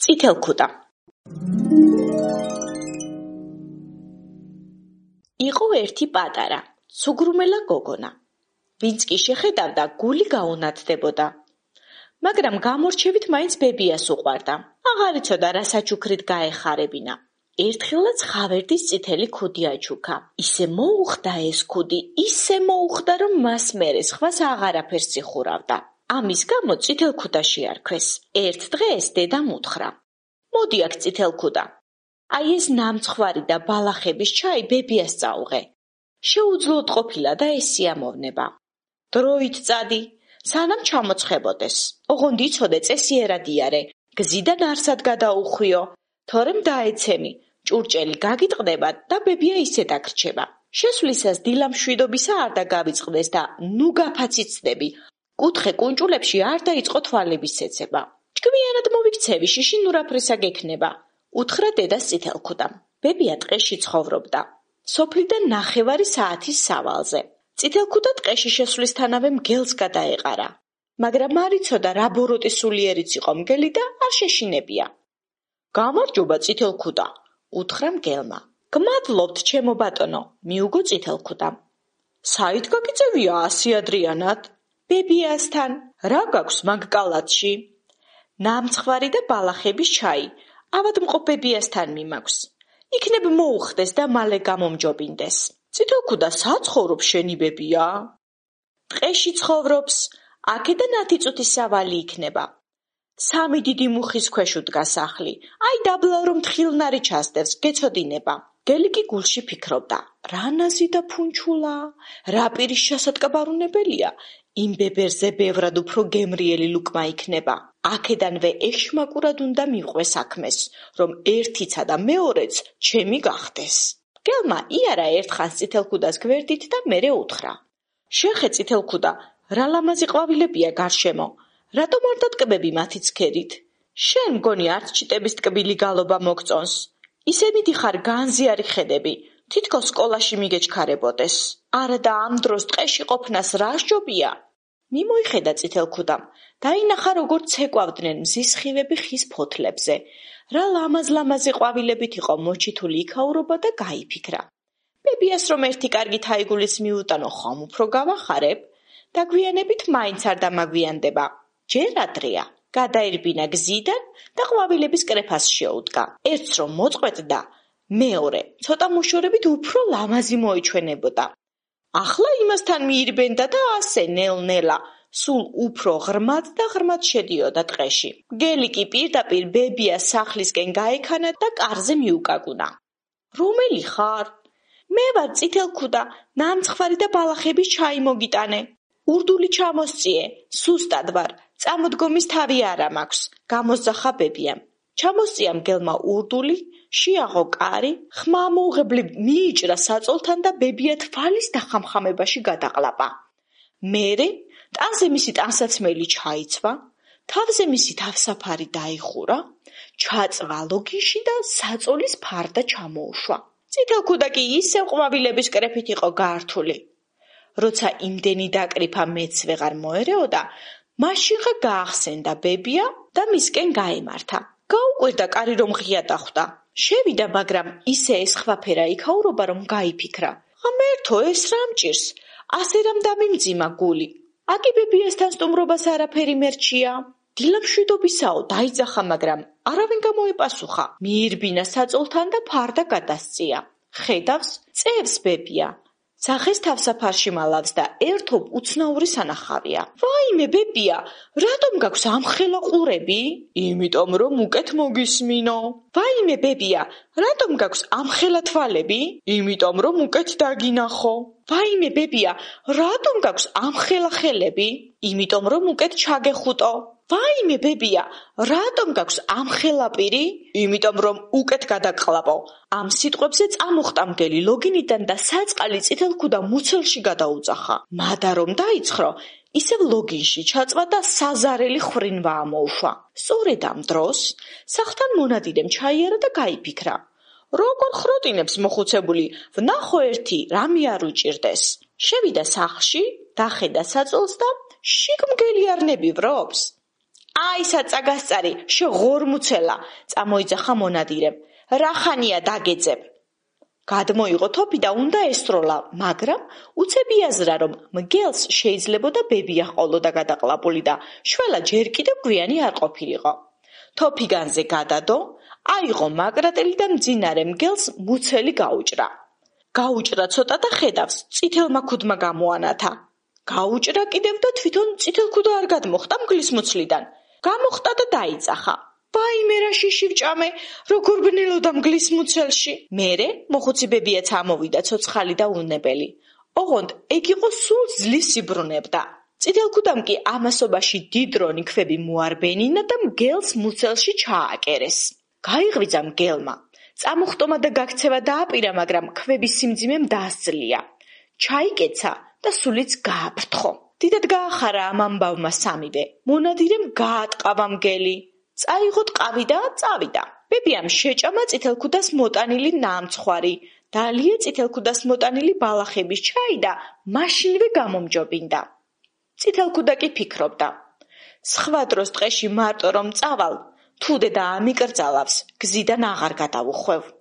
წითელქუდა. იყო ერთი პატარა, ცუგრუმელა გოგონა, ვინც კი შეხედავდა, გული გაუნათდებოდა. მაგრამ გამორჩევით მაინც ბებიას უყვარდა. აღარ იცოდა რა საჩუქრით გაეხარებინა. ერთხელაც ხავერდის წითელი ქუდი აჩუქა. ისე მოუხდა ეს ქუდი, ისე მოუხდა, რომ მას მერე სხვას აღარაფერს იხურავდა. ამის გამო წითელქუდა შეარქვეს. ერთ დღეს დედამ უთხრა: მოდი აქ წითელქუდა. აი ეს ნამცხვარი და ბალახების ჩაი ბებიას წაუღე. შეუძლოდ ყოფილა და ეს სიამოვნება. დროით წადი, სანამ ჩამოცხებოდეს. ოღონდ იცოდე წესიერად იარე, გზიდან არსად გადაუხვიო, თორემ დაეცემი, ჭურჭელი გაგიტყდება და ბებია ისეთ აქრჩება. შესვლისას დილა მშვიდობისა არ დაგავიწყდეს და ნუ გაფაციცდები. კუთხე კუნჭულებში არ დაიწყო თვალების ცეცება. ჭკვიანად მოვიქცევი, შიში ნურაფრისა გექნება. უთხრა დედას წითელქუდამ. ბებია ტყეში ცხოვრობდა. სოფლიდან 9 საათის სავალზე. წითელქუდა ტყეში შესვლისთანავე მგელს გადაეყარა. მაგრამ არ იცოდა რა ბოროტი სულიერიც იყო მგელი და არ შეშინებია. გამარჯობა წითელქუდა, უთხრა მგელმა. გმადლობთ ჩემო ბატონო, მიუგო წითელქუდამ. საით გაგიწევია ასი ადრიანად? ბებიასთან. რა გაქვს მაგ კალათში? ნამცხვარი და ბალახების ჩაი. ავადმყოფ ბებიასთან მიმაქვს. იქნებ მოუხდეს და მალე გამომჯობინდეს. წითელქუდა საცხოვრობს შენი ბებია? ტყეში ცხოვრობს, აქედან 10 წუთის სავალი იქნება. 3 დიდი მუხის ქვეშ უდგა სახლი. აი დაბლა რომ თხილნარი ჩასდევს, გეცოდინება. გელი კი გულში ფიქრობდა: რა ნაზი და ფუნჩულა, რა პირის ჩასატკბარუნებელია, იმ ბებერზე ბევრად უფრო გემრიელი ლუკმა იქნება. აქედანვე ეშმაკურად უნდა მიყვეს საქმეს, რომ ერთიცა და მეორეც ჩემი გახდეს. მგელმა იარა ერთხანს წითელქუდას გვერდით და მერე უთხრა: შეხე წითელქუდა, რა ლამაზი ყვავილებია გარშემო, რატომ არ დატკბები მათი ცქერით? შენ მგონი არც ჩიტების ტკბილი გალობა მოგწონს? ისევიდი ხარ განზიარი ხედები, თითქოს სკოლაში მიგეჩქარებოდეს. არა და ამ დროს ტყეში ყოფნას რა სჯობია? მიმოიხედა წითელქუდამ, დაინახა როგორ ცეკვავდნენ მზის სხივები ხის ფოთლებზე. რა ლამაზ-ლამაზი ყვავილებით იყო მოჩითული იქაურობა და გაიფიქრა: ბებიას რომ ერთი კარგი თაიგულიც მიუტანო, ხომ უფრო გავახარებ? დაგვიანებით მაინც არ დამაგვიანდება. ჯერ ადრეა. გადაირბინა გზიდან და ყვავილების კრეფას შეუდგა. ერთს რომ მოწყვეტდა, მეორე ცოტა მოშორებით უფრო ლამაზი მოიჩვენებოდა. ახლა იმასთან მიირბენდა და ასე ნელ-ნელა სულ უფრო ღრმად და ღრმად შედიოდა ტყეში. მგელი კი პირდაპირ ბებიას სახლისკენ გაექანა და კარზე მიუკაკუნა. რომელი ხარ? მე ვარ წითელქუდა, ნამცხვარი და ბალახების ჩაი მოგიტანე. ურდული ჩამოსწიე, სუსტად ვარ, წამოდგომის თავი არა მაქვს, გამოსძახა ბებიამ. ჩამოსწია მგელმა ურდული, შეაღო კარი, ხმამოუღებლი მიიჭრა საწოლთან და ბებია თვალის დახამხამებაში გადაყლაპა. მერე ტანზე მისი ტანსაცმელი ჩაიცვა, თავზე მისი თავსაფარი დაიხურა, ჩაწვა ლოგინში და საწოლის ფარდა ჩამოუშვა. წითელქუდა კი ისევ ყვავილების კრეფით იყო გაართული. როცა იმდენი დაკრიფა მეც ვეღარ მოერეოდა, მაშინღა გაახსენდა ბებია და მისკენ გაემართა. გაუკვირდა კარი რომ ღია დახვდა. შევიდა, მაგრამ ისე ესხვაფერა იქაურობა, რომ გაიფიქრა: ღმერთო, ეს რა მჭირს? ასე რამ დამიმძიმა გული. აკი ბებიასთან სტუმრობას არაფერი მერჩია. დილა მშვიდობისაო, დაიძახა, მაგრამ არავინ გამოეპასუხა. მიირბინა საწოლთან და ფარდა გადასწია. ხედავს, წევს ბებია. სახეს თავსაფარში მალავს და ერთობ უცნაური სანახავია. ვაიმე ბებია, რატომ გაქვს ამხელა ყურები? იმიტომ რომ უკეთ მოგისმინო. ვაიმე ბებია, რატომ გაქვს ამხელა თვალები? იმიტომ რომ უკეთ დაგინახო. ვაიმე ბებია, რატომ გაქვს ამხელა ხელები? იმიტომ რომ უკეთ ჩაგეხუტო. ვაიმე ბებია, რატომ გაქვს ამხელა პირი? იმიტომ რომ უკეთ გადაგყლაპო. ამ სიტყვებზე წამოხტა მგელი ლოგინიდან და საწყალი წითელქუდა მუცელში გადაუძახა. მადა რომ დაიცხრო, ისევ ლოგინში ჩაწვა და საზარელი ხრინვა ამოუშვა. სწორედ ამ დროს სახლთან მონადირემ ჩაიარა და გაიფიქრა: როგორ ხროტინებს მოხუცებული, ვნახო ერთი, რამე არ უჭირდეს. შევიდა სახლში, დახედა საწოლს და შიგ მგელი არ ნებივრობს. აი საწაგასწარი, შეღორმუცელა, წამოიძახა მონადირემ. რა ხანია დაგეძებ? გადმოიღო თოფი და უნდა ესროლა, მაგრამ უცებ იაზრა, რომ მგელს შეიძლებოდა ბებია ჰყოლოდა გადაყლაპული და შველა ჯერ კიდევ გვიანი არ ყოფილიყო. თოფიგანზე გადადო, აიღო მაკრატელი და მძინარე მგელს მუცელი გაუჭრა. გაუჭრა ცოტა და ხედავს, წითელმა ქუდმა გამოანათა. გაუჭრა კიდევ და თვითონ წითელ ქუდა არ გადმოხტა მგლის მუცლიდან. გამოხტა და დაიძახა. ვაიმე რა შიში ვჭამე, როგორ ბნელოდა მგლის მუცელში. მერე მოხუცი ბებიაც ამოვიდა ცოცხალი და უნებელი. ოღონდ ეგ იყო სულ ძლივ სიბრუნებდა. წითელ ქუდამ კი ამასობაში დიდრონი ქვები მოარბენინა და მგელს მუცელში ჩააკერეს. გაიღვიძა მგელმა. წამოხტომა და გაქცევა დააპირა, მაგრამ ქვების სიმძიმემ დაასძლია. ჩაიკეცა და სულიც გააფრთხო. დიდად გაახარა ამ ამბავმა სამივე. მონადირემ გაატყავა მგელი. წაიღო ტყავი და წავიდა. ბებიამ შეჭამა წითელქუდას მოტანილი ნამცხვარი, დალია წითელქუდას მოტანილი ბალახების ჩაი და მაშინვე გამომჯობინდა. წითელქუდა კი ფიქრობდა. სხვა დროს ტყეში მარტო რომ წავალ, თუ დედა ამიკრძალავს, გზიდან აღარ გადავუხვევ.